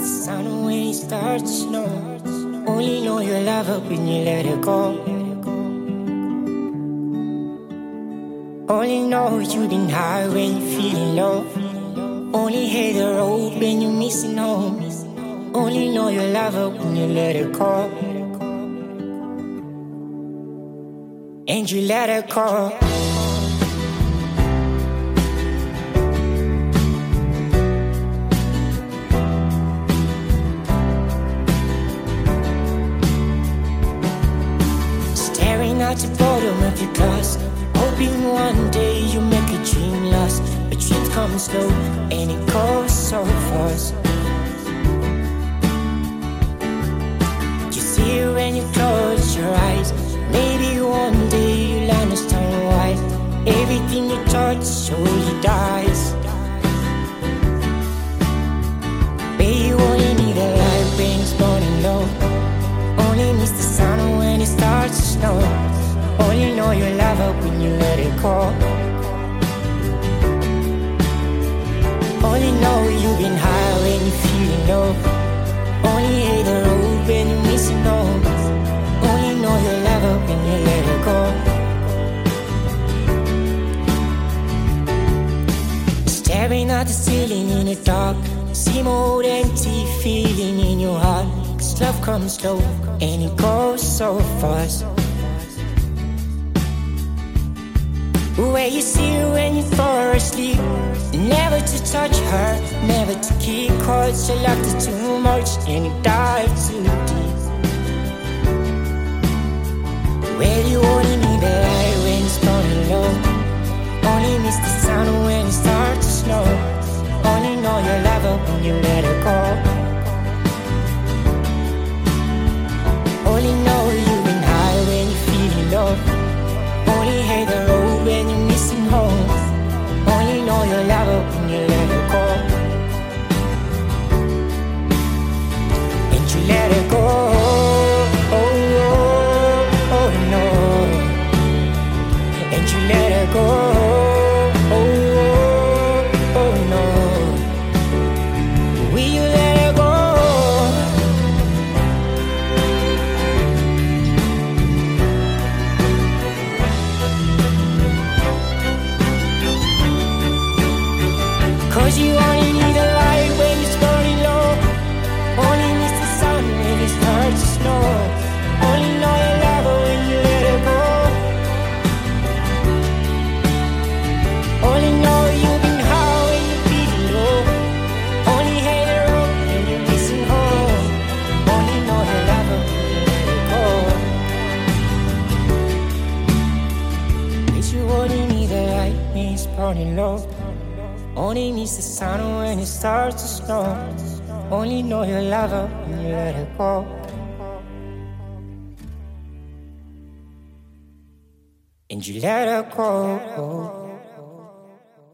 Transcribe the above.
the sun when it starts to snow. Only know you love her when you let her go. Only know you've been high when you're feeling low. Only hate the road when you're missing home. Only know you love her when you let her go. And you let her go. Staring at the bottom of your glass, hoping one day you make a dream last. But dreams come slow and it goes so fast. You see it when you close your eyes. Maybe one day you'll understand why everything you touch slowly dies. Baby, you only need a light when it's burning low. Only miss the sun when it starts to snow. Only know you love her when you let it go. Only know you've been high when you're feeling low. Only hate the road when you're missing home. Only know you love her when you let her go. Staring at the ceiling in the dark, same old empty feeling in your heart. 'Cause love comes slow and it goes so fast. Where you see her when you fall asleep, never to touch her, never to keep, 'cause you loved her too much and you dive too deep. Where you only need a light when it's burning low. Only miss the sun when it starts to snow. Only know you love her when you let her go. Only know you've been high when you're feeling low. Only hate the road when you're missing home. Only know you love her when you let her go. And you let her go. Oh, oh, oh no. And you let her go. Oh, oh, oh no. Will you let her go? Cause you only need a light when it's burning low. Only miss the sun when it starts to snow. Only know you love her when you let her go. Only know you've been high when you're feeling low. Only hate her road when you're missing home. Only know you love her when you let her go. But you only need a light when it's burning low. Only miss the sun when it starts to snow. Only know you love her when you let her go. And you let her go.